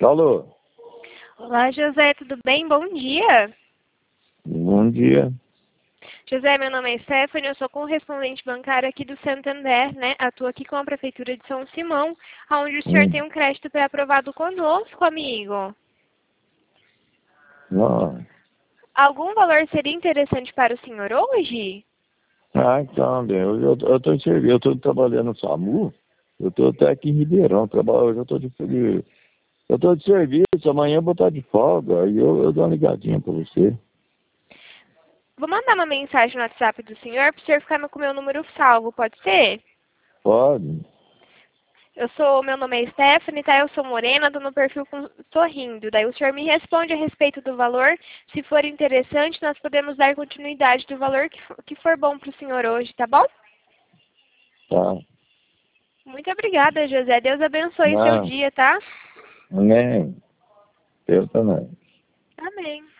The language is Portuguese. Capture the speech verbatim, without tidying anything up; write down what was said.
Alô? Olá, José, tudo bem? Bom dia. Bom dia. José, meu nome é Stephanie, eu sou correspondente bancária aqui do Santander, né? Atuo aqui com a Prefeitura de São Simão, onde o senhor Hum. tem um crédito pré-aprovado conosco, amigo. Não. Algum valor seria interessante para o senhor hoje? Ah, então, bem, hoje eu, eu tô em serviço, eu tô trabalhando no SAMU, eu tô até aqui em Ribeirão, trabalho, hoje eu tô de serviço. Eu tô de serviço, amanhã eu vou estar de folga, aí eu, eu dou uma ligadinha pra você. Vou mandar uma mensagem no WhatsApp do senhor para o senhor ficar com o meu número salvo, pode ser? Pode? Eu sou, meu nome é Stephanie, tá? Eu sou morena, tô no perfil com sorrindo. Daí o senhor me responde a respeito do valor. Se for interessante, nós podemos dar continuidade do valor que for, que for bom para o senhor hoje, tá bom? Tá. Muito obrigada, José. Deus abençoe seu Não, dia, tá? nem, eu também. Amém.